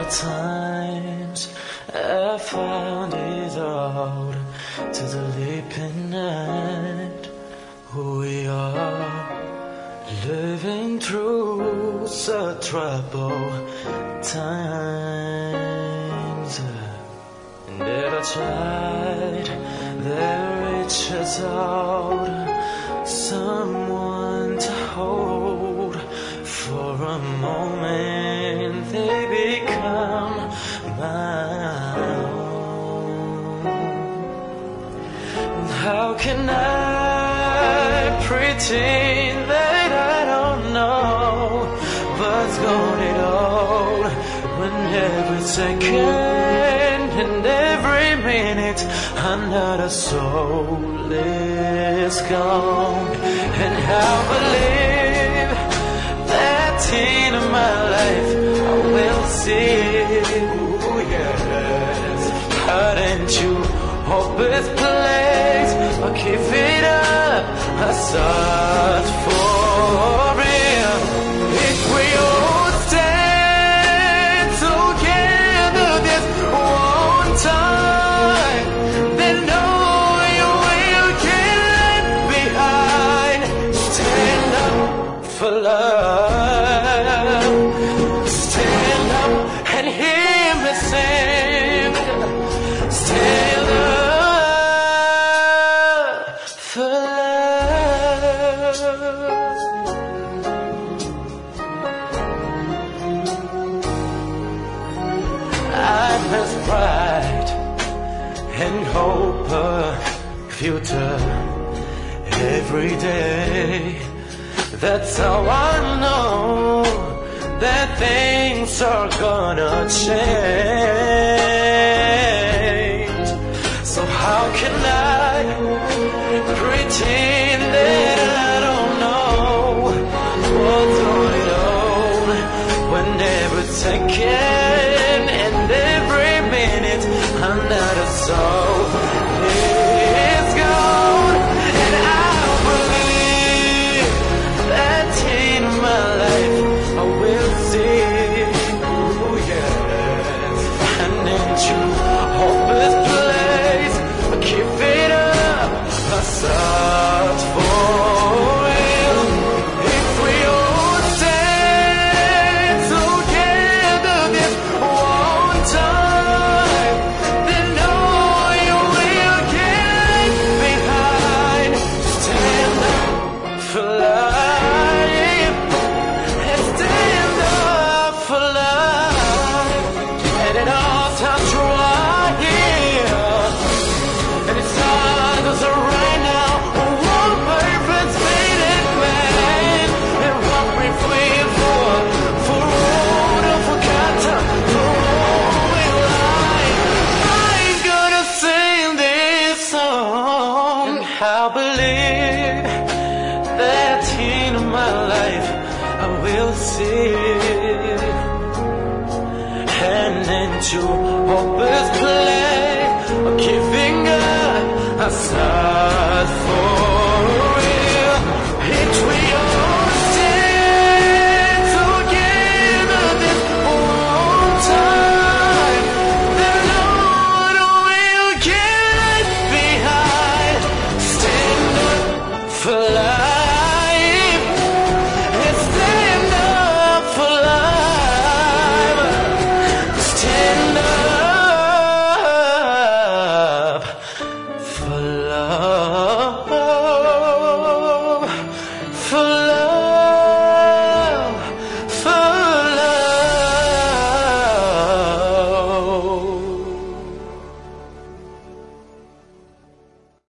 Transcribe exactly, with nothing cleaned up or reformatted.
times I found it hard to sleep at night. We are living through such troubled times, and ever tried that reaches out someone to hold for a moment. They become my own. How can I pretend that I don't know what's going on when every second and every minute another soul is gone? And I believe that in my life I will see. Ooh, yes. Hadn't you hope this place, I'll give it up, I search for it. If we all stand together this one time, then no you will get left behind. Stand up for love, stand up and hear me sing. Stand up for love. I must pride and hope a future every day. That's how I know that things are gonna change. So how can I pretend that I don't know what's going on when every second and every minute another soul is gone? And I believe that in my life I will see. Ooh, yes. And ain't you hopeless place, I keep it up, I search for real. If we all stand together this one time, then no you will get behind. Stand up for life, and stand up for life. And it all sounds right here, and it's time to right now. One perfect faded man, and what we wait for, for all the forgotten, for all we lie. I'm gonna sing this song. I believe that in my life I will see. And into hopeless place, I'm giving up, I search for